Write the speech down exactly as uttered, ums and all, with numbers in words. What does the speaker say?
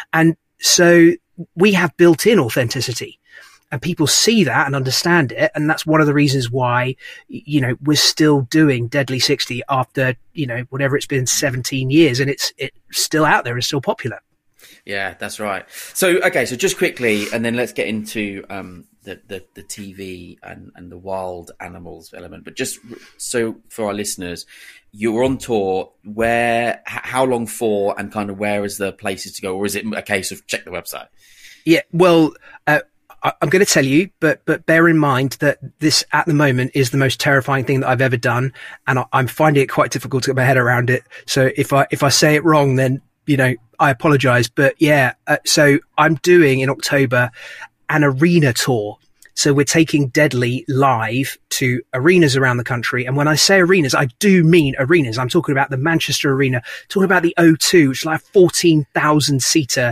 And so we have built in authenticity. And people see that and understand it. And that's one of the reasons why, you know, we're still doing Deadly sixty after, you know, whatever it's been, seventeen years. And it's, it's still out there and still popular. Yeah, that's right. So, okay, so just quickly, and then let's get into um, the, the, the T V and, and the wild animals element. But just so for our listeners, you're on tour. Where, how long for, and kind of where is the places to go? Or is it a case of check the website? Yeah, well, uh, I'm going to tell you, but but bear in mind that this at the moment is the most terrifying thing that I've ever done, and I, I'm finding it quite difficult to get my head around it. So if I if I say it wrong, then you know I apologise. But yeah, uh, so I'm doing in October an arena tour. So we're taking Deadly live to arenas around the country. And when I say arenas, I do mean arenas. I'm talking about the Manchester Arena, talking about the O two, which is like a fourteen thousand seater